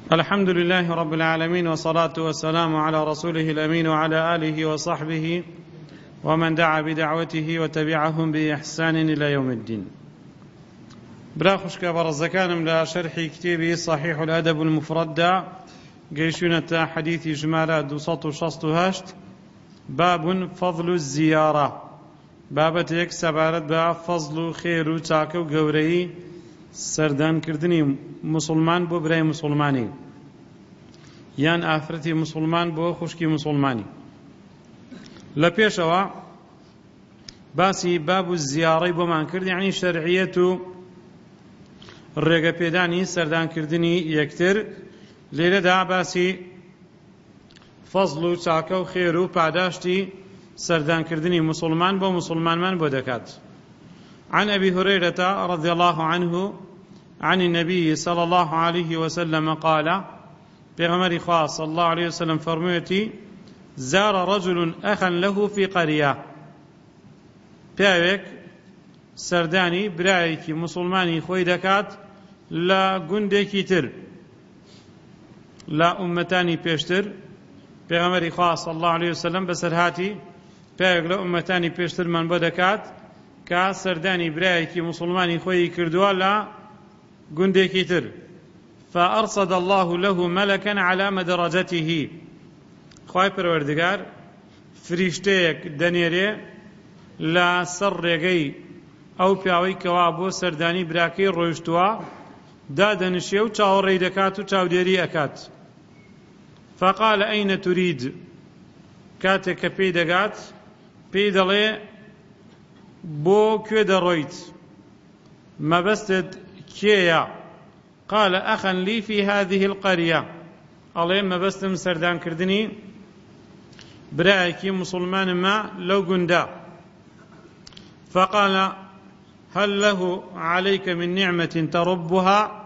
الحمد لله رب العالمين والصلاة والسلام على رسوله الأمين وعلى آله وصحبه ومن دعا بدعوته وتبعهم بإحسان إلى يوم الدين. برا خوشك برزكانم لا شرح كتابي صحيح الأدب المفرد قيشونة حديث جمالة 268 باب فضل الزيارة بابتك سبارت با فضل خير وتاكو قوري سردان كردني مسلمان بو براي مسلماني يان آفرتي مسلمان بو خوشكي مسلماني لپیشوا باسی باب الزيارة بمان کرد يعني شرعية الرقا بيداني سردان كردني يكتر ليلة دا باسی فضل تاكو خيرو پاداشتي سردان كردني مسلمان بو مسلمان من بو دكات. عن أبي هريرة رضي الله عنه عن النبي صلى الله عليه وسلم قال بغمر خاص صلى الله عليه وسلم فرميتي زار رجل أخا له في قرية بيوك سرداني برايكي مسلماني خوي دكات لا قندكي تر لا أمتاني بيشتر بغمر خاص صلى الله عليه وسلم بسرهاتي بيوك لا أمتاني بيشتر من بدكات کا سردانی برایکی مسلمانی خوی کردوا لا گندێکی تر فأرصد الله له ملكا على مدرجته خوای پروردگار فریشتەیەک دەنێرێ لە سەر ڕێگەی ئەو پیاوەی کەوا بۆ سەردانی براکەی ڕۆیشتووە دادەنشێ و چاوەڕێی دەکات و چاودێری ئەکات. فقال أين تريد کاتێک کە پێی دەگات پێی دەڵێ بو كوي درويت ما بستد كيا قال أخا لي في هذه القرية عليه ما بستم سردان كردني برايكي مسلمان ما لو قندا فقال هل له عليك من نعمة تربها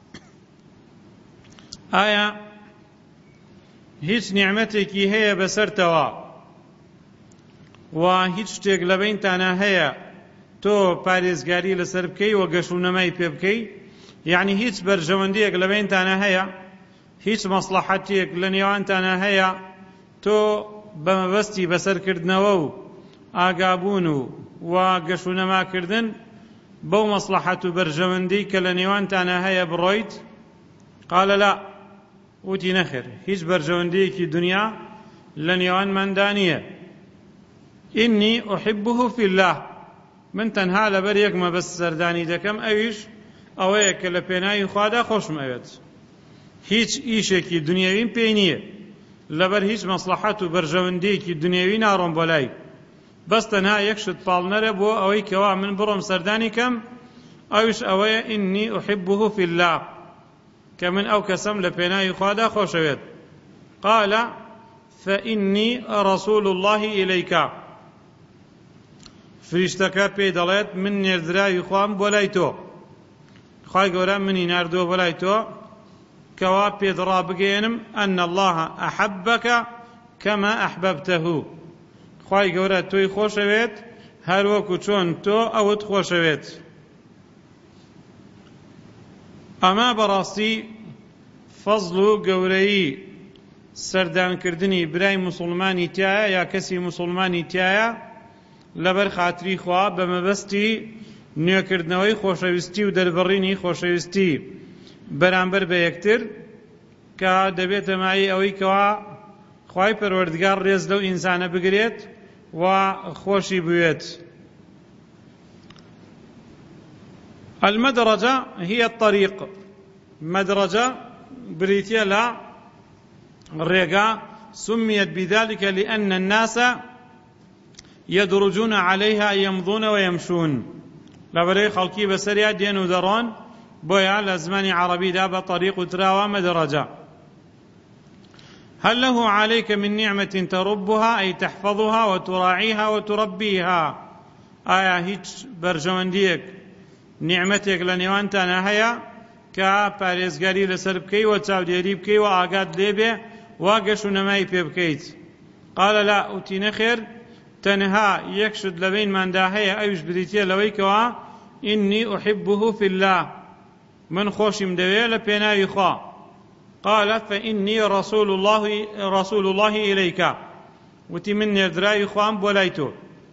آية هيش نعمتك هي بسرتوا و هیچ شتێک لە بینتانە هەیە تۆ پارێزگاری لەسەر بکەی و گەشتونەمای پێ بکەی یعنی هیچ بەرژەوەندیەک لە بینتانە هەیە هیچ مەسلەحەتێک لە نێوانتانە هەیە تۆ بەمەبەستی بەسەرکردنەوە و ئاگابوون و گەشتونەماکردن بەو مەسلەحەت و بەرژەوەندی کە لە نێوانتانە هەیە بڕۆیت. قال لا وتی نەخێر هیچ بەرژەوەندیەکی دنیا لە نێوانماندا نییە. إني أحبه في الله من تنها لبريك ما بس سرداني دكم أويش أويك لبناي خوادا خوش مأويت هيج إيشكي دنيوين بينية لبر هيج مصلحات برجونديكي دنيوين نارون بولاي بس تنها يكشت بالنر بو أوي كوا من برم سرداني كم أويش أوي إني أحبه في الله كمن أو كسم لبناي خوادا خوش مأويت. قال فإني رسول الله إليك فریشتەکە پێی دەڵێت من نێردراوی خوام بۆ لای تۆ خوای گەورە منی ناردووە بۆ لای تۆ کەوا پێت ڕابگەێنم ئەن الله ئەحەبەکە کەما ئەحبەبتەهو خوای گەورە تۆی خۆشەوێت هەروەکو چۆن تۆ ئەوت خۆشەوێت. ئەمە بەڕاستی فەزڵ و گەورەی سەردانکردنی برای مسلمانی تایە یا کەسی مسلمانی تایە لەبەر خاتری خوا بەمەبەستی نوێکردنەوەی خۆشەویستی و دەربڕینی خۆشەویستی بەرامبەر بە یەکتر کە دەبێتە مای ئەوەی کەوا خوای پەروەردگار ڕێز لەو ئینسانە بگرێت و خۆشی بوێت. المدرجة هي الطريق مدرجة بريتيا لا الرقا سميت بذلك لأن الناس يدرجون عليها يمضون ويمشون لبري خلقي بسريا دين ودرون بويا لزمان عربي دابا طريق تراوى مدرجة. هل له عليك من نعمة تربها أي تحفظها وتراعيها وتربيها آية هيج برجوانديك نعمتك لنيوانتانا هيا كا باريزغاري لسربكي وتاوديري بكي وآقاد ليبي واقشو نماي بيبكيت. قال لا أتي نخير تنها يكشد لبين من داهية أيش بريتيا لويكوا إني أحبه في الله من خوشم دوێ لە پێناوی خوا قال فإني رسول الله إليك وتی من نێردراوی خوام بۆ لای تۆ.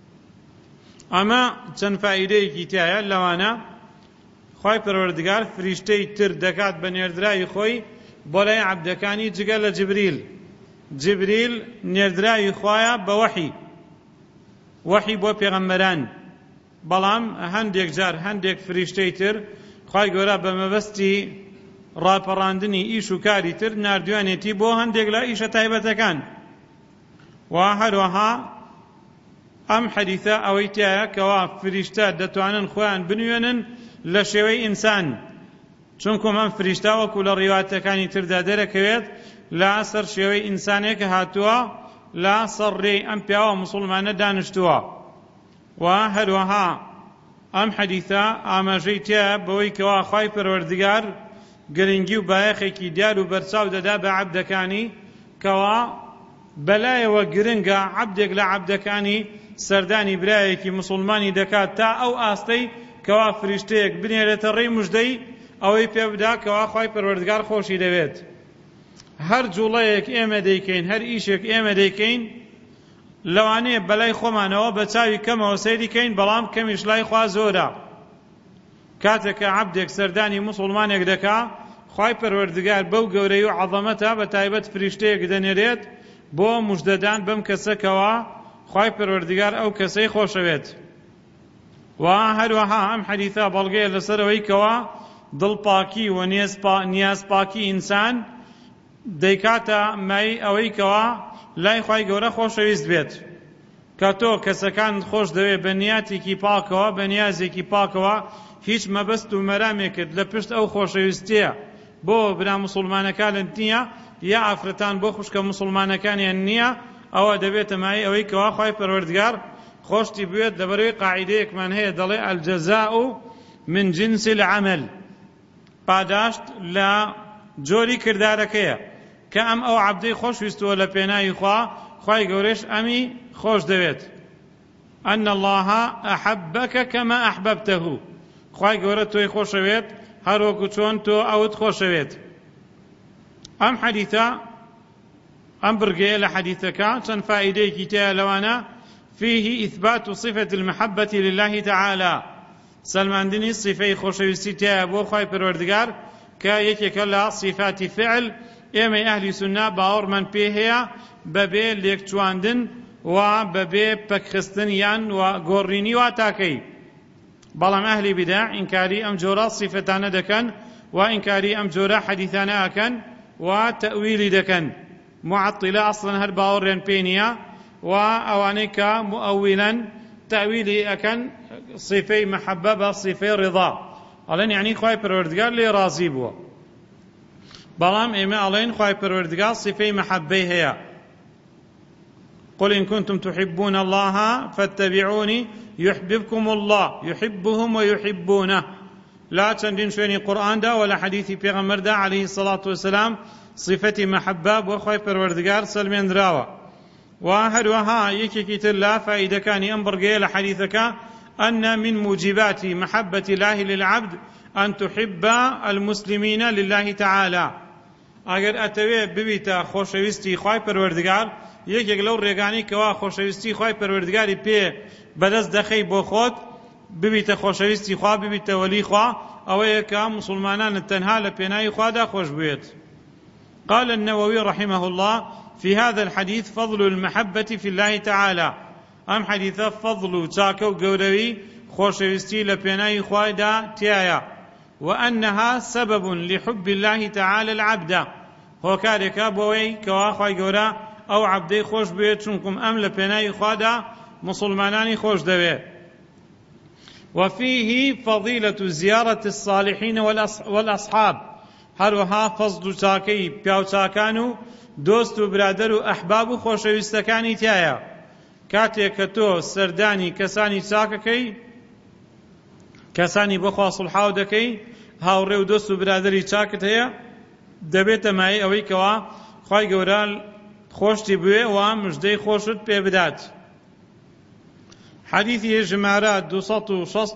ئەمە چەند فائیدەیەکی تایە لەوانە خوای پەروەردگار فریشتەی تر دەکات بە نێردراوی خۆی بۆ لای عەبدەکانی جگە لە جبریل. جبریل نێردراوی خوایە بە وەحی بۆ پێغەمبەران، بەڵام هەندێک جار هەندێک فریشتەی تر خوای گەورە بە مەبەستی ڕاپەڕاندنی ئیش و کاری تر ناردوانێتی بۆ هەندێک لە ئیشە تایبەتەکان. و هەروەها ئەم حەدیثە ئەوەی تایە کەوا فریشتە دەتوانن خۆیان بنوێنن لە شێوەی ئینسان، چونکە ئەم فریشتە وەکو لە ڕیواتەکانی تردا دەرەکەوێت لە سەر شێوەی ئینسانێک هاتووە لە سەر ڕێی ئەم پیاوە موسڵمانە دانیشتووە. و هەروەها ئەم حەدیثە ئاماژەی تایە بەوەی کەوا خوای پەروەردگار گرنگی و بایەخێکی دیار و بەرچاو دەدا بە عەبدەکانی کەوا بەلایەوە گرنگە عەبدێک لە عەبدەکانی سەردانی برایەکی موسڵمانی دەکات تا ئەو ئاستەی کەوا فریشتەیەک بنێرێتە ڕێی موژدەی ئەوەی پێ بدا کەوا خوای پەروەردگار خۆشی دەوێت. هەر جوڵەیەک ئێمە دەیکەین، هەر ئیشێک ئێمە دەیکەین، لەوانەیە بەلای خۆمانەوە بە چاوی کەمەوە سەیریکەین، بەڵام کەمیش لای خوا زۆرە. کاتێککە عەبدێک سەردانی موسڵمانێک دەکا، خوای پەروەردگار بەو گەورەی و عەظەمەتە بە تایبەت فریشتەیەک دەنێرێت بۆ موژدەدان بەم کەسەکەوە خوای پەروەردگار ئەو کەسەی خۆشەوێت. و هەروەها ئەم حەدیثە بەڵگەیە لەسەرەوەی کەوا دڵپاکی و نیازپاکی ئینسان دەیکاتە مای ئەوەی کەوا لای خوای گەورە خۆشەویست بێت. کە تۆ کەسەکان خۆش دەوێت بە نیاتێکی پاکەوە، بە نیازێکی پاکەوە، هیچ مەبەست و مەرامێکت لە پشت ئەو خۆشەویستیە بۆ برا موسڵمانەکانت نییە یا ئافرەتان بۆ خوشکە موسڵمانەکانیان نییە، ئەوە دەبێتە مای ئەوەی کەوا خوای پەروەردگار خۆشتی بوێت. لەبەرەوەی قاعیدەیەکمان هەیە دەڵێ الجەزاء من جنس العمل، پاداشت لە جۆری کردارەکەیە. کە ئەم ئەو عەبدەی خۆشویستووە لە پێناوی خوا، خوای گەورەش ئەمی خۆش دەوێت. أن الله أحبك كما أحببته، خوای گەورە تۆی خۆشەوێت هەروەکو چۆن تۆ ئەوت خۆشەوێت. ئەم حەدیثە ئەم برگەیە لە حەدیثەکە چەند فائیدەیەکی تایە لەوانە فيه إثبات صفة المحبة لله تعالى، سلماندنی صفەی خۆشەویستی تایە بۆ خوای پەروەردگار کە یەکێکە لە صفاتی فعل ئێمەی ئەهلی سوننا باوەڕمان پێ هەیە بەبێ لێکچواندن و بەبێ پەکخستن یان و گۆڕینی وا تاکەی. بەڵام ئەهلی بیدع ئینکاری ئەم جۆرە صفەتانە دەکەن و ئینکاری ئەم جۆرە حەدیثانە ئەکەن و تەئویلی دەکەن. معەطیلە ئەسڵەن هەر باوەڕیان پێ نییە و ئەوانەی کە مؤەویلەن تەئویلی ئەکەن صفەی مەحەبە بە صفەی ڕیضا، ئەڵێن یعنی خوای پەروەردگار لێ ڕازی بووە. بەڵام ئێمە ئەڵێن خوای پەروەردگار صفەی مەحەبەی هەیە. قل إن كنتم تحبون الله فاتبعوني يحببكم الله يحبهم ويحبونه. لا چەندین شوێنی قورئاندا و لە حەدیثی پێغەمبەردا عليه الصلاة والسلام صفەتی مەحەبە بۆ خوای پەروەردگار سەلمێنراوە. و هەروەها یەکێکی تر لە فائیدەکانی ئەم بڕگەیە لە حەدیثەکە أن من موجبات محبة الله للعبد أن تحب المسلمين لله تعالى. ئەگەر ئەتەوێ ببیتە خۆشەویستی خوای پەروەردگار، یەکێک لەو ڕێگانی کەوا خۆشەویستی خوای پەروەردگاری پێ بەدەست دەخەی بۆ خۆت، ببیتە خۆشەویستی خوا، ببیتە وەلی خوا، ئەوەیە کە مسلمانانت تەنها لە پێناوی خوادا خۆش بوێت. قال النووي رحمه الله في هذا الحديث فضل المحبة في الله تعالى. ئەم حەدیثە فەضڵ و چاکە و گەورەوی خۆشەویستی لە پێناوی خوایدا تایە. وأنها سبب لحب الله تعالى العبد، هۆکارێکە بۆەوەی کەوا خوای گەورە ئەو عەبدەی خۆش بوێت، چونکم ئەم لە پێناوی خوادا مسلمانانی خۆش دەوێت. وفيه فضيلة زيارة الصالحين والأصحاب، هەروەها فەزڵ و چاکەی پیاوچاکان و دۆست و برادەر و ئەحباب و خۆشەویستەکانی تایە. کاتێک کە تۆ سەردانی کەسانی چاکەکەی، کەسانی بۆخوا سڵحاو دەکەی، هاوڕێ و دۆست و برادەری چاکت هەیە، دەبێتە مای ئەوەی کەوا خوای گەورە خۆشتی بوێ و مژدەی خۆشت پێ بدات. حديث ژمارە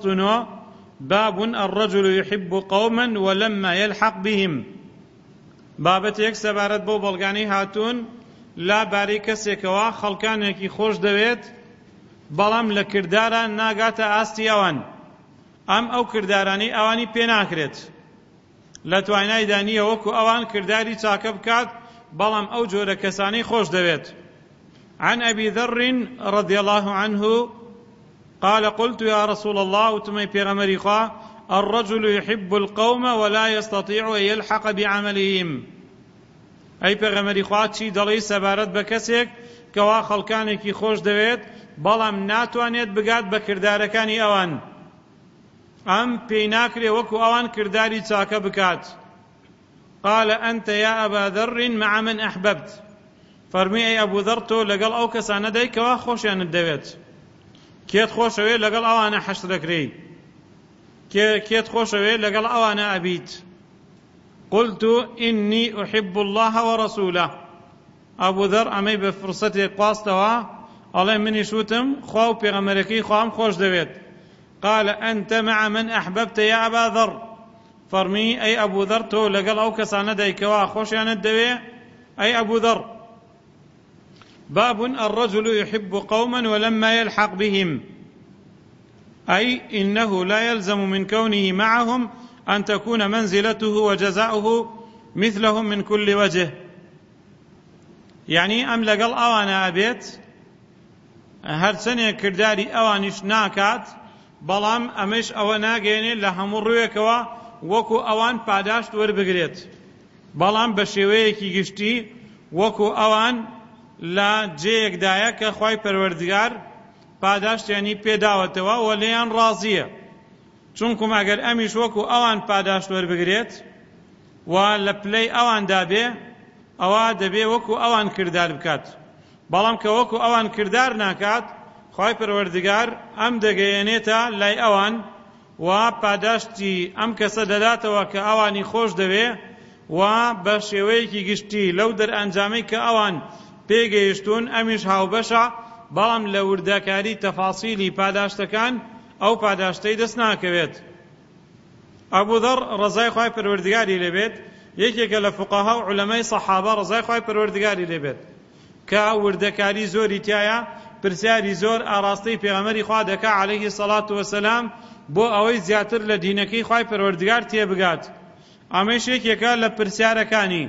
269 باب الرجل يحب قوما ولما يلحق بهم. بابەتێک سەبارەت بۆ بەڵگانەی هاتوون لا بارەی کەسێکەوە خەڵکانێکی خۆش دەوێت بەڵام لە کردارە ناگاتە ئاستی ئەوان ئەم ئەو کردارانەی ئەوانی پێ ناکرێت لە توانایدا نییە وەکو ئەوان کرداری چاکە بکات بەڵام ئەو جۆرە کەسانەی خۆش دەوێت. عن أبي ذر رضي الله عنه قال قلت يا رسول الله وتمي بيغمري خوا الرجل يحب القوم ولا يستطيع أن يلحق بعملهم أي بيغمري خوا چی دەڵێی سەبارەت بە کەسێک کەوا خەڵکانێکی خۆش دەوێت بەڵام ناتوانێت بگات بە کردارەکانی ئەوان ئەم پێی ناکرێ وەکو ئەوان کرداری چاکە بکات. قال أنت يا أبا ذر مع من أحببت فەرمی ئەی ئەبوو ذەر تۆ لەگەڵ ئەو کەسانە دەی کەوا خۆشیانت دەوێت کێت خۆشەوێ لەگەڵ ئەوانە حەشر دەکرێی کێت خۆشەوێ لەگەڵ ئەوانە ئەبیت. قلت إني أحب الله ورسوله ئەبوو ذەر ئەمەی بە فرسەتێک خواستەوە ئەڵێ منیش وتم خوا و پێغەمبەرەکەی خوام خۆش دەوێت. قال أنت مع من أحببت يا أبا ذر فەرمی ئەی ئەبوو ذەر تۆ لەگەڵ ئەو کەسانە دەی کەوا خۆشیانت دەوێ ئەی ئەبوو ذەر. باب الرجل يحب قوما ولما يلحق بهم أي إنه لا يلزم من كونه معهم أن تكون منزلته وجزاؤه مثلهم من كل وجه. يعني أم لقل أوانا أبيت هر سنة كرداري أوانش ناكات بلام أمش أوانا جيني لهم الرويكوا وكو أوان پاداشت وربگريت بلام بشويكي گشتي وكو أوان لا جێیەکدایە کە خوای پەروەردگار پاداشتیانی پێداوەتەوە و لێیان ڕازیە چونکم ئەگەر ئەمیش وەکو ئەوان پاداشت وەربگرێت و لە پلەی ئەواندا بێ ئەوە دەبێ وەکو ئەوان کردار بکات بەڵام کە وەکو ئەوان کردار ناکات خوای پەروەردگار ئەم دەگەیەنێتە لای ئەوان و پاداشتی ئەم کەسە دەداتەوە کە ئەوانی خۆش دەوێ و بە شێوەیەکی گشتی لەو دەرئەنجامەی کە ئەوان پێگەیشتون ئەمیش هاوبەشە بەڵام لە وردەکاری تەفاسیلی پاداشتەکان ئەو پاداشتەی دەست ناکەوێت. ئەبوو ذەر ڕەزای خوای پەروەردگاری لێبێت یەکێکە لە فوقەها و عولەمای سەحابە ڕەزای خوای پەروەردگاری لێبێت کە وردەکاری زۆری تایە پرسیاری زۆر ئاراستەی پێغەمبەری خوا دەکا عەلەیهی سەڵات وەسەلام بۆ ئەوەی زیاتر لە دینەکەی خوای پەروەردگار تێبگات. ئەمەش یەکێکە لە پرسیارەکانی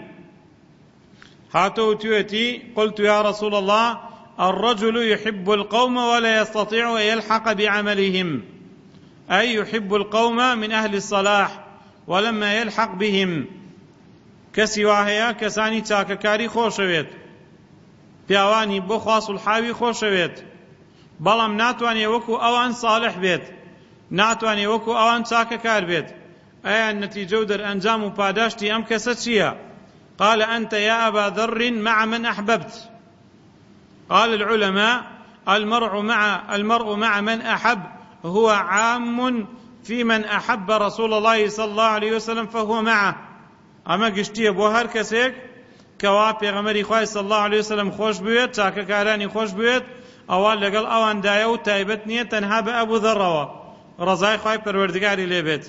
هاتو تويتي قلت يا رسول الله الرجل يحب القوم ولا يستطيع أن يلحق بعملهم أي يحب القوم من أهل الصلاح ولما يلحق بهم كسواهيا كساني تاككاري خوشويت بيواني بخواص الحاوي خوشويت بلام ناتواني وكو أوان صالح بيت ناتواني وكو أوان تاككار بيت أي النتيجة در أنجام وباداشتي أم كستشيا. قال أنت يا أبا ذر مع من أحببت. قال العلماء المرء مع من أحب هو عام في من أحب رسول الله صلى الله عليه وسلم فهو معه. أما قشتية بوهر كسيك كوا پیغمبری خواه صلى الله عليه وسلم خوش بوید چاکه کارانی خوش بوید اول لگل اوان دایو تایبت نیه تنها به ابو ذر روا رضای خواه پروردگاری لیبید.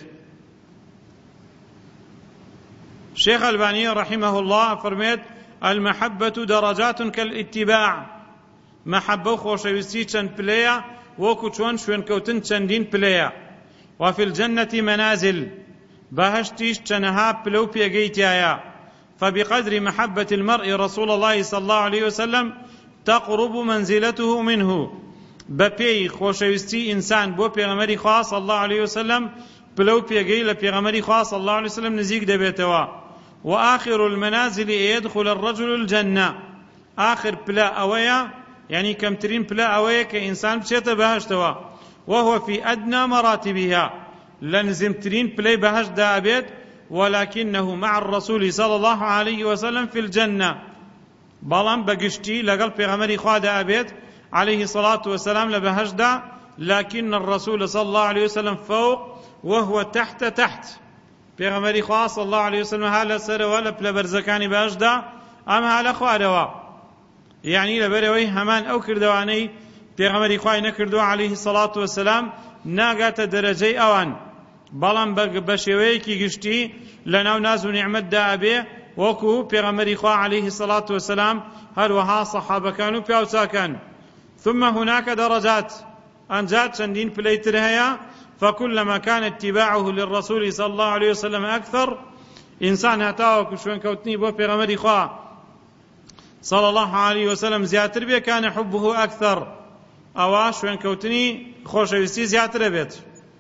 شيخ الباني رحمه الله فرميت المحبة درجات كالاتباع محبة خوشويستي چند پليا وكو چون شوين كوتن چندين پليا وفي الجنة منازل بهشتيش چنها پلو پيگيتيايا فبقدر محبة المرء رسول الله صلى الله عليه وسلم تقرب منزلته منه بپی خوشويستي انسان بو پیغمبري خاص صلى الله عليه وسلم پلو پيگي لپیغمبري خاص صلى الله عليه وسلم نزيق دبيتوا وآخر المنازل يدخل الرجل الجنة آخر بلا أويا يعني كم ترين بلا أويا كإنسان بشيت بهشتوا وهو في أدنى مراتبها لنزم ترين بلا بهش دابت ولكنه مع الرسول صلى الله عليه وسلم في الجنة بلان بقشتي لقل بغمري خواد أبيت عليه الصلاة والسلام لبهش دا لكن الرسول صلى الله عليه وسلم فوق وهو تحت پیغمبری خواه صلی الله علیه وسلم حالا سر ولا پل برزکانی باش دا ام حالا خواروا یعنی لبروی همان او کردوانی پیغمبری خواه نکردو علیه الصلاة والسلام ناگات درجه اوان بلان بشوی کی گشتی لناو ناز و نعمت دا ابی وەکو پێغەمبەری خوا عليه الصلاة والسلام هەروەها سەحابەکان و پیاوچاکان. ثم هناك درجات أنجات چەندین پلەیتر هەیە. فكلما كان اتباعه للرسول صلى الله عليه وسلم أكثر إنسان هتاوك شوين كوتني بو پیغمبری خوا صلى الله عليه وسلم زياتر بي كان حبه أكثر أو شوين كوتني خوشويستي زياتر بيت.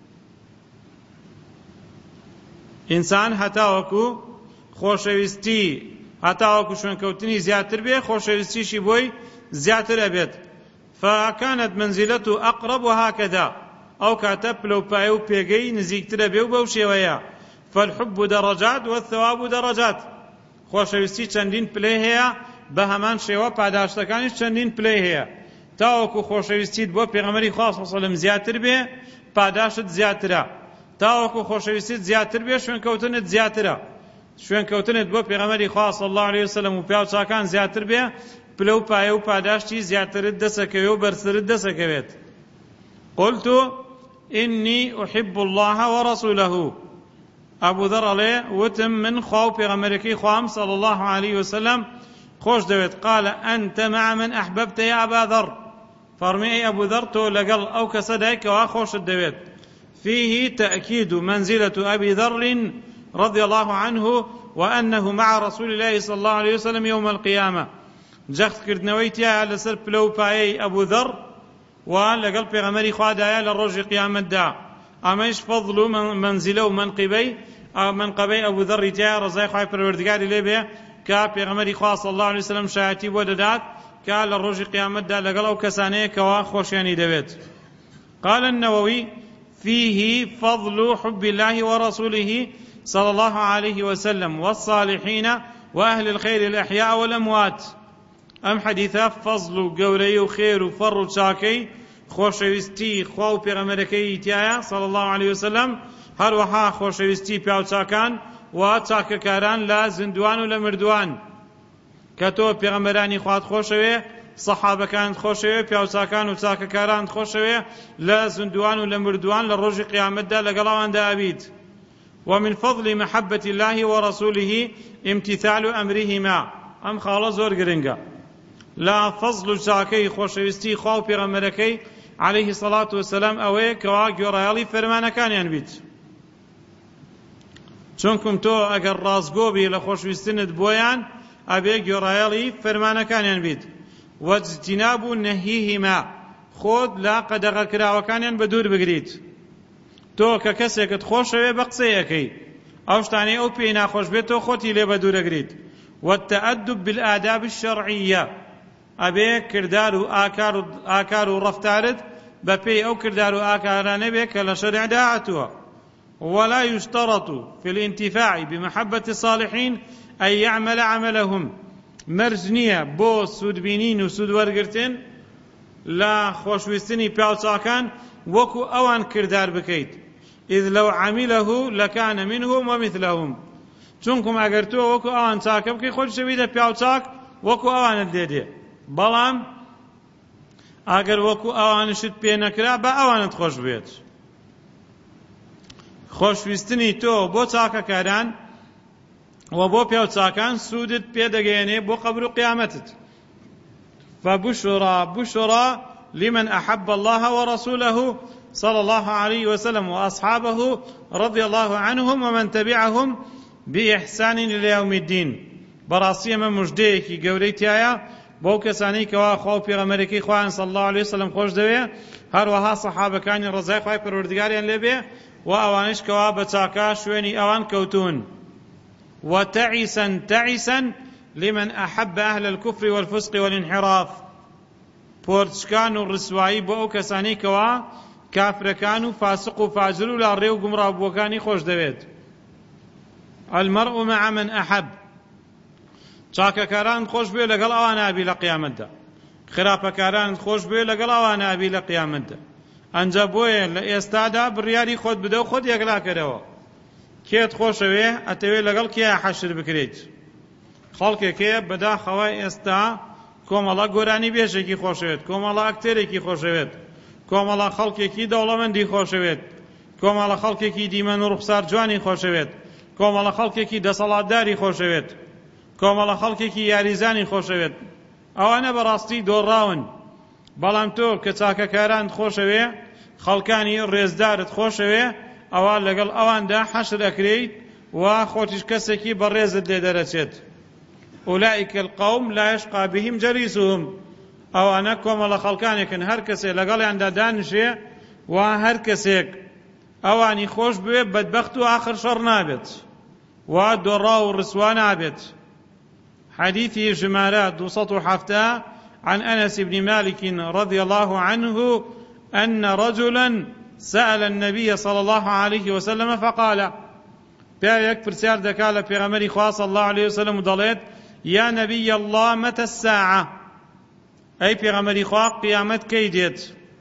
إنسان هتاوك خوشويستي هتاوك شوين كوتني زياتر بي خوشويستي شي بوي زياتر بيت. فكانت منزلته أقرب وهكذا أو كاتب لو بايو بيجي نزيكتر بيو بوشيويا. فالحب درجات والثواب درجات. خوشويستي چندين بلاي هيا بهمان شيوا پاداشتکانش چندین پلی هيا. تاوكو خوشويستي بو پیغمبري خاص صلى الله عليه وسلم زياتر بي پاداشت زياتره. تاوكو خوشويستي زياتر بي شون كوتنت زياتره. شون كوتنت بو پیغمبري خاص صلى الله عليه وسلم و پیاو چاکان زياتر بي پلو پایو پاداشتي زياتر دسکوي و برسر دسکويت. قلت إني أحب الله ورسوله. أبو ذر عليه وتم من خاو پیغمبركي خوام صلى الله عليه وسلم خوش دويت. قال أنت مع من أحببت يا أبا ذر. فرمي أبو ذر تو لقل أو كسدك وخوش الدويت. فيه تأكيد منزلة أبي ذر رضي الله عنه وأنه مع رسول الله صلى الله عليه وسلم يوم القيامة. جخت كردنويتيا على سر بلو باي أبو ذر ولقل پیغمبري خوا دايا للرج قيامة دا. أماش فضل منزله ومنقبي أبو ذر تيا رضي خواهي پروردگاري لبه كا پیغمبري خوا صلى الله عليه وسلم شاهتي وددات كا للرج قيامة دا لقل أو كسانيه كوا خوشياني دويت. قال النووي فيه فضل حب الله ورسوله صلى الله عليه وسلم والصالحين وأهل الخير الأحياء والأموات. أم حديثة فضل قولي وخير وفر شاكي خوشويستي خواو پیغمبركي تيايا صلى الله عليه وسلم هر وحا خوشويستي پیاو چاكان و چاككاران لا زندوان و لمردوان كتو پیغمبراني خوات خوشوي صحابة كانت خوشوي پیاو چاكان و چاككاران خوشوي لا زندوان و لمردوان للرج قيامت دا لقلاوان دا أبيد. ومن فضل محبة الله ورسوله امتثال أمرهما. أم خالة زور قرنقا لا فضل شاكي خوشويستي خواو پیغمبركي عليه الصلاة والسلام أوي كوا جوريالي فرمانا كان ينبيت. چونكم تو اگر رازقو بي لخوشويستند بويان أبي جوريالي فرمانا كان ينبيت. واجتناب نهيهما خود لا قدغ كرا وكان بدور بقريت. تو ككسيك تخوشوي بقصيكي أوشتاني أو بينا خوش بيتو خوتي لي بدور قريت. والتأدب بالآداب الشرعية أبي كردار آكار رفتارد ببي أو كردار آكار نبي كالشرع داعتها. ولا يشترط في الانتفاع بمحبة الصالحين أن يعمل عملهم مرجنية بو سود بينين وسود ورقرتين لا خوشويستني بيوتاكان وكو أوان كردار بكيت إذ لو عمله لكان منهم ومثلهم. چونكم اگر تو وكو اوان تاكب كي خود شويده پیاو تاك وكو اوان ديدي بلام اگر وكو اوان شد پي نكرا با اوان خوش بيت. خوش ويستني تو بو تاكا كاران و بو پیاو تاكان سودت پي دگيني بو قبر قيامتت. فبشرى بشرى لمن أحب الله ورسوله صلى الله عليه وسلم وأصحابه رضي الله عنهم ومن تبعهم بإحسان إلى يوم الدين. براسية من مجديكي قوليتيايا بو كساني كوا خواو پیغمبركي خوان صلى الله عليه وسلم خوش دوية هر وها صحابة كان رضاي خواهي پروردگاريان لبه و اوانش كوا بتاكا شويني اوان كوتون. وتعسا تعسا لمن أحب أهل الكفر والفسق والانحراف. پورتشكان الرسوائي بو كساني كوا كافر كانوا فاسق وفاجر ولا ريو قمرا بوكاني خوش دويت. المرء مع من أحب. چاکەکاران خۆش بێ لەگەڵ ئەوان ئابی لە قیامەتدا. خراپەکاران خۆش بێ لەگەڵ ئەوان ئابی لە قیامەتدا. ئەنجا بۆیە لە ئێستادا بڕیاری خۆت بدە و خۆت یەکلاکەرەوە. کێت خۆشەوێ ئەتەوێت لەگەڵ کێ حەشر بکرێت. خەڵکێکێ بەداخەوە ئێستا کۆمەڵە گۆرانی بێژێکی خۆشەوێت، کۆمەڵە ئەکتێرێکی خۆشەوێت، کۆمەڵە خەڵکێکی دەوڵەمەندی خۆشەوێت، کۆمەڵە خەڵکێکی دیمەن و ڕوخسار جوانی خۆشەوێت، کۆمەڵە خەڵکێکی دەسەڵاتداری خۆشەوێت. کۆمەڵە خەڵکێکی یاریزانی خۆشەوێت ئەوانە بەڕاستی دۆڕاون، بەڵام تۆ کە چاکەکاران خۆشەوێ، خەڵکانی ڕێزدارت خۆشەوێ، ئەوە لەگەڵ ئەواندا حەشر ئەکرێیت و خۆتیش کەسێکی بەڕێزت لێ دەرەچێت. ئولائیکە القەوم لا یشقا بهم جەلیسوهم، ئەوانە کۆمەڵە خەڵکانێکن هەر کەسێک لەگەڵیاندا دانیشێ و هەر کەسێک ئەوانی خۆش بوێ بەدبەخت و ئاخر شەڕ نابێت و دۆڕا و ڕسوا نابێت. حديث جمارة 207 عن أنس بن مالك رضي الله عنه أن رجلا سأل النبي صلى الله عليه وسلم فقال بيك فرسال دكالة في غمري خاص الله عليه وسلم ضليت يا نبي الله متى الساعة؟ أي في غمري خاق قيامت كيديت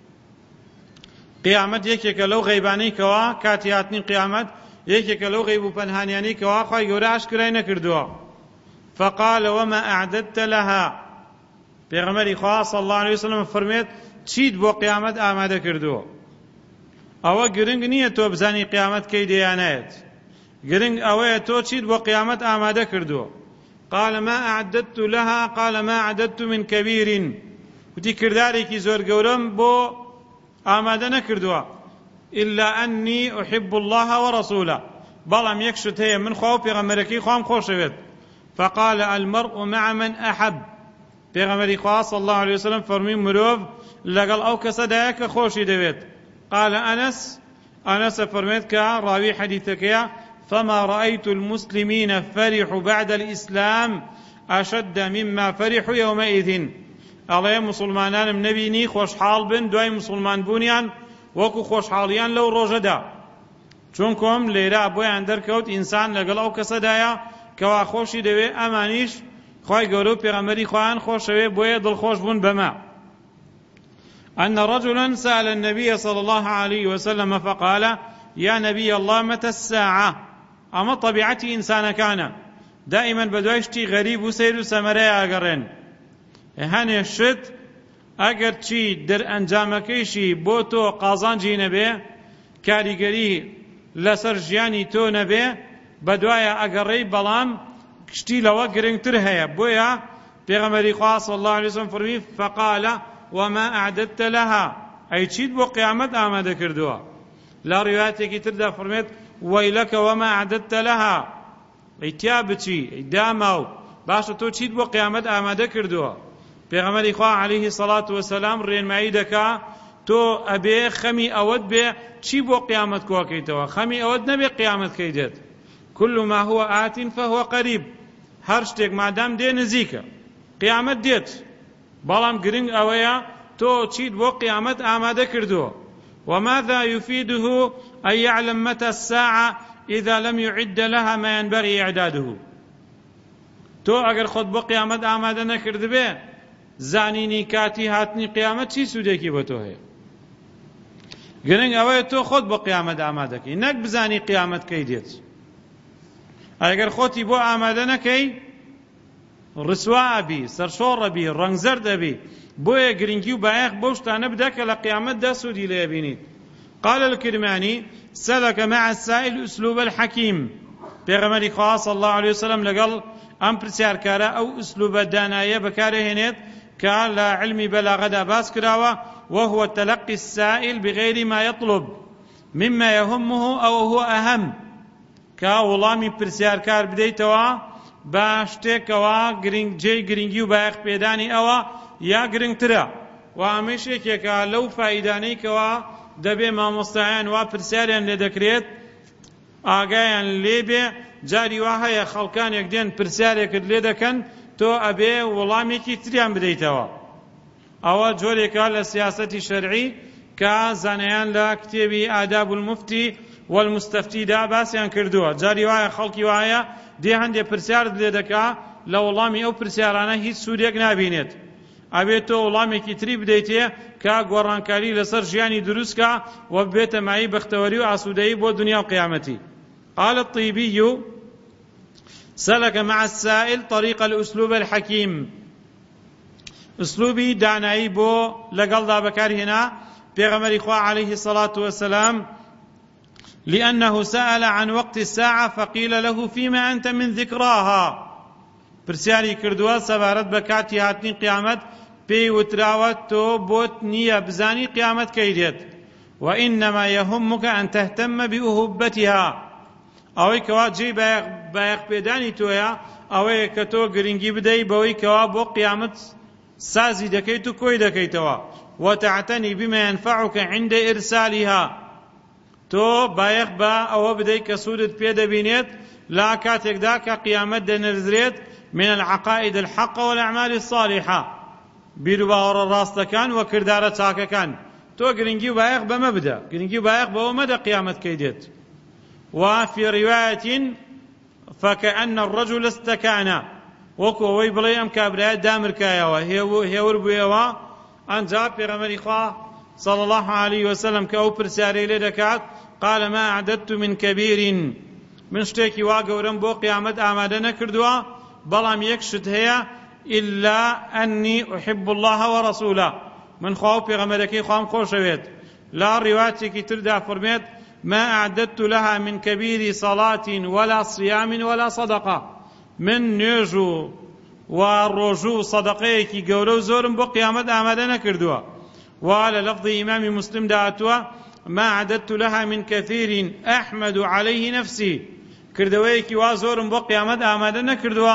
قيامت يكيك لو غيباني كوا كاتياتني قيامت يكيك لو غيبو پنهانياني كوا خواهي قراش كرين كردوا. فقال وما أعددت لها؟ پیغمبری خواه صلی الله علیه وسلم فرمید چیت بو قیامت آماده کردو؟ ئەوە گرنگ نییە تۆ بزانی قیامەت کەی دەیانێت، گرنگ ئەوەیە تۆ چیت بۆ قیامەت ئامادە کردووە. قال ما أعددت لها قال ما أعددت من كبير، وتی کردارێکی زۆر گەورەم بۆ ئامادە نەکردووە إلا أني أحب الله ورسوله، بەڵام یەک شت هەیە من خوا و پێغەمبەرەکەی خوام خۆشەوێت. فقال المرء مع من أحب، پیغمبری خواه صلی الله علیه وسلم فرمی مرۆڤ لەگەڵ ئەو کەسەدایە کە خۆشی دەوێت. قال أنس فرميت كراوي حديثك فما رأيت المسلمين فرحوا بعد الإسلام أشد مما فرحوا يومئذ. الله مسلمانان من نبيني خوش حال بن دوای مسلمان بونيان وكو خوش حاليان لو روجدا، چونكم ليرا بويان دركوت إنسان لقل أو كسدايا كوا خوشي دوي أمانيش خوای گەورە و پێغەمبەری خوایان خۆشەوێ بۆیە دڵخۆش بوون بەما. أن رجلا سأل النبي صلى الله عليه وسلم فقال يا نبي الله متى الساعة؟ أما طبيعتي إنسان كان دائما بدوشتي غريب وسير وسمريا أقرن هني الشت أقر چي در أنجامكيشي بوتو قازان جي نبي كاريگري لسر جياني تو نبي بدوايا أقري بلام كشتي لوا گرنگتر هيا بويا پیغمبری خواه صلی الله علیه وسلم فرمی فقال وما أعددت لها، أي چيت بو قيامت آماده کردوا. لا روایتی تردا فرميت ويلك وما أعددت لها، أي تيابتي أي داماو باشا تو چيت بو قيامت آماده کردوا. پیغمبری خواه عليه الصلاة والسلام رين معيدكا تو أبي خمي أود بي چي بو قيامت كوا كيتوا، خمي أود نبي قيامت كيدت. كل ما هو آت فهو قريب، هر شتێک مادام دێ نزیکە قیامەت دێت، بەڵام گرنگ ئەوەیە تۆ چیت بۆ قیامەت ئامادە کردووە. وماذا يفيده أن يعلم متى الساعة إذا لم يعد لها ما ينبغي إعداده؟ تۆ ئەگەر خۆت بۆ قیامەت ئامادە نەکردبێ زانینی کاتی هاتنی قیامەت چی سوودێکی بۆ تۆ هەیە؟ گرنگ ئەوەیە تۆ خۆت بۆ قیامەت ئامادەکەی، نەک بزانی قیامەت کەی دێت. ئەگەر خۆتی بۆ ئامادە نەکەی ڕسوا ئەبی، سەرشۆڕ ئەبی، ڕەنگزەرد ئەبی. بۆیە گرنگی و بایەخ بەو شتانە بدە کە لە قیامەتدا سوودی لێ بینیت. قال الكرماني سلك مع السائل أسلوب الحكيم، پێغەمبەری خوا صلی الله عليه وسلم لەگەڵ ئەم پرسیارکارە ئەو ئوسلوبە داناییە بەکارهێنێت کە لە علمی بەلاغەدا باس کراوە، وهو تلقي السائل بغير ما يطلب مما يهمه أو هو أهم، کە وەڵامی پرسیارکار بدەیتەوە بە شتێکەوە جێی گرنگی و بایەخ پێدانی ئەوە یا گرنگترە. و ئەمەش یەکێکە لەو فایدانەی کەوە دەبێ مامۆستایان وا پرسیاریان لێ دەکرێت ئاگایان لێبێ. جاری وا هەیە خەڵکانێک دێن پرسیارێکت لێ دەکەن تۆ ئەبێ وەڵامێکی تریان بدەیتەوە. ئەوە جۆرێکە لە سیاسەتی شەرعی کە زانایان لە کتێبی ئاداب المفتی والمستفتي دا باسیان کردووە. جاری وایە خەڵکی وایە دێ هەندێک پرسیارت لێ دەکا لە وەڵامی ئەو پرسیارانە هیچ سوودێک نابینێت، ئەبێت تۆ وەڵامێکی تری بدەیتێ کە گۆڕانکاری لەسەر ژیانی دروستکە و ببێتە مای بەختەوەری و ئاسوودەیی بۆ دنیا و قیامەتی. قال الطيبي سلك مع السائل طريق الأسلوب الحكيم، أسلوبي دانایی بۆ لەگەڵدا بەکارهێنا پێغەمبەری خوا عليه الصلاة والسلام لأنه سأل عن وقت الساعة فقيل له فيما أنت من ذكراها. پرسیاری کردووە سەبارەت بە کاتی هاتنی قیامەت پێی وتراوە تۆ بۆت نییە بزانی قیامەت کەی دێت وإنما يهمك أن تهتم بأهبتها ئەوەی کەوا جێی بایەق پێدانی تۆیە ئەوەیە کە تۆ گرنگی بدەی بەوەی کەوا بۆ قیامەت سازی دەکەیت و کۆی دەکەیتەوە وتعتني بما ينفعك عند إرسالها تۆ بایەق بە ئەوە بدەی کە سوودت پێ دەبینێت لا کاتێکدا کە قیامەت دەنرزرێت من العقائد الحق والأعمال الصالحة بیر و باوەڕە ڕاستەکان و کردارە چاکەکان تۆ گرنگی و بایەق بەمە بدە گرنگی و بایەق بەوە مەدە قیامەت کەی دێت وفي رواية فكأن الرجل استكان وەکو ئەوەی بڵێ ئەم کابرایە دامرکایەوە هێور بوویەوە ئەنجا پێغەمبەری خوا صلى الله عليه وسلم کە ئەو پرسیارەی لێ دەکات قال ما أعددت من كبير من شتێکی وا گەورەم بۆ قیامەت ئامادە نەکردووە بەڵام یەک شت هەیە إلا أني أحب الله ورسوله من خوا و پێغەمبەرەکەی خوام خۆشەوێت لا ڕیواتێکی تردا فەرمێت ما أعددت لها من كبير صلاة ولا صيام ولا صدقة من نيجو وروجو صدقيكي قولو زورم بو قيامت آمدنا كردوا وعلى لفظ إمام مسلم دعتوا ما أعددت لها من كثير أحمد عليه نفسي كردويكي وزورم بو قيامت آمدنا كردوا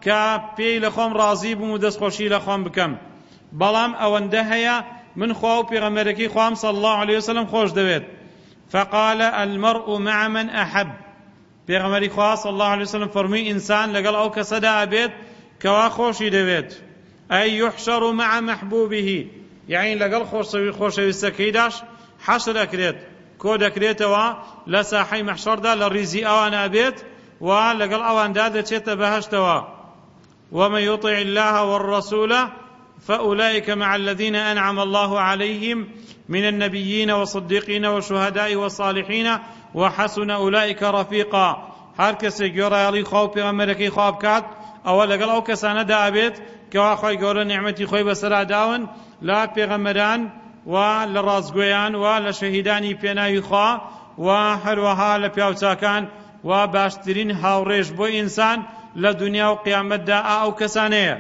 كبي لخوم راضي بمدس خوشي لخوم بكم بلام أوندهيا من خواو بيغمركي خوام صلى الله عليه وسلم خوش دويت فقال المرء مع من أحب پیغمبری خوا صلی الله علیه وسلم فرمی انسان لەگەڵ ئەو کەسەدا ئەبێت کەوا خۆشی دەوێت ئەی یحشر مع محبوبه یعنی لەگەڵ خۆشەویستەکەیداش حەشر ئەکرێت کۆ دەکرێتەوە لە ساحەی مەحشەردا لە ڕیزی ئەوان ئەبێت و لەگەڵ ئەواندا دەچێتە بەهەشتەوە ومن يطع الله والرسول فأولئك مع الذين أنعم الله عليهم من النبيين والصديقين والشهداء والصالحين وحسن أولئك رفيقا هر کسی گۆڕایەڵی خوا و پێغەمبەرەکەی خوا بکات ئەوە لەگەڵ ئەو کەسانەدا ئەبێت کەوا خوای گەورە نیعمەتی خۆی بەسەرا داون لە پێغەمبەران و لە ڕازگۆیان و لە شەهیدانی پێناوی خوا و هەروەها لە پیاوچاکان و باشترین هاوڕێژ بۆ ئینسان لە دنیا و قیامەتدا ئەو کەسانەیە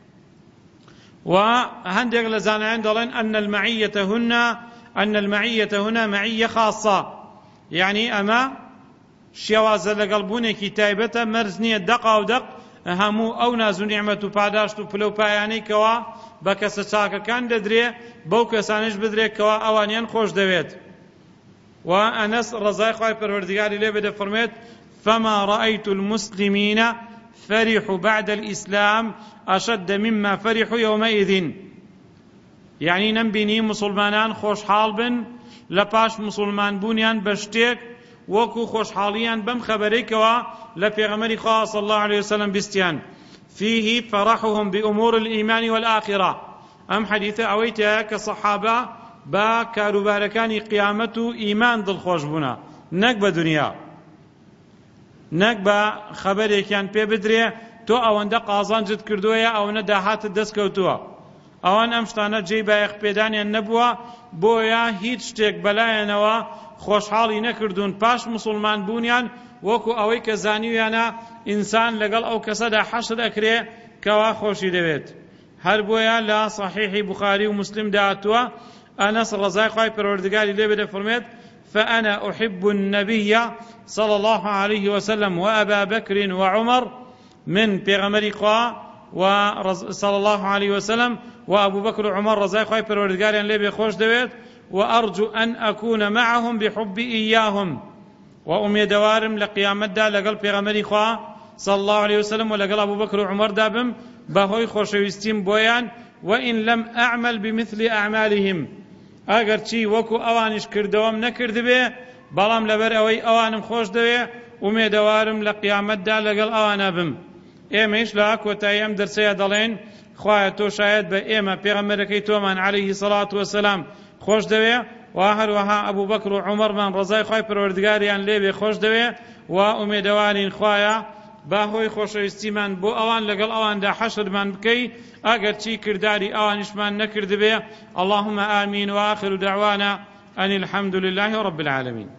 وهندق لزانين دلين أن المعية هنا معية خاصة يعني أما شواز لقلبوني كتابة مرزنية دقة ودق همو أو نازو نعمة پاداشتو پلو پایانی كوا بكس چاك كان ددري بو كسانش بدري كوا اوانيان خوش دويت وأنس رضاي خواهي پروردگاري لي بده فرميت فما رأيت المسلمين فرحوا بعد الإسلام أشد مما فرحوا يومئذ يعني نمبيني مسلمانان خوش حال بن لپاش مسلمان بونيان بشتيك وكو خوش حاليان بم خبريك لپیغمبر خواه صلى الله عليه وسلم بستيان فيه فرحهم بأمور الإيمان والآخرة أم حديث أويتها كصحابة با كاروباركان قيامته إيمان دل خوش بنا نك بدنيا نك با خبريك يان پي بدري تو ئەوەندە قازان جت کردووە ئەوەنە داهاتت دەستکەوتووە ئەوان ئەم شتانە جێی بایەق پێدانیان نەبووە بۆیە هیچ شتێک بەلایەنەوە خۆشحاڵی نەکردوون پاش مسلمان بوونیان وەکو ئەوەی کە زانیویانە ئینسان لەگەڵ ئەو کەسەدا حەشر ئەکرێ کەوا خۆشی دەوێت هەر بۆیە لە صحیحی بوخاری و مسلم داهاتووە ئەنەس ڕەزای خوای پەروەردگاری لێ بێ دەفەرمێت فأنا أحب النبي صلى الله عليه وسلم وأبا بكر وعمر من پیغمبری خوا و صلى الله عليه وسلم وأبو بكر وعمر رضای خوای پروردگاریان لێ بێ خۆش دەوێت وأرجو أن أكون معهم بحب إياهم وأميدوارم لقيامتدا لەگەڵ پیغمبری خوا صلى الله عليه وسلم ولەگەڵ أبو بكر وعمر دابم بەهۆی خۆشەویستیم بۆیان وإن لم أعمل بمثل أعمالهم ئەگەر چی وەکو ئەوانیش کردەوەم نەکردبێ بەڵام لەبەر ئەوەی ئەوانم خۆش دەوێ ئومێدەوارم لە قیامەتدا لەگەڵ ئەوانە بم ئێمەش لە کۆتایی ئەم دەرسەیە دەڵێن خوایە تۆ شاید بە ئێمە پێغەمبەرەکەی تۆمان عەلەیهی سەڵات وەسەلام خۆش دەوێ و هەروەها ئەبوو بەکر و عومەرمان ڕەزای خوای پەروەردگاریان لێ بێ خۆش دەوێ و ئومێدەوارین خوایە باهۆی خۆشەویستیمان بۆ ئەوان لەگەڵ ئەواندا حەشرمان بکەی ئەگەر چی کردداری ئەوانیشمان نەکردبێ اللهم آمین وآخر دعوانا أن الحمد لله رب العالمين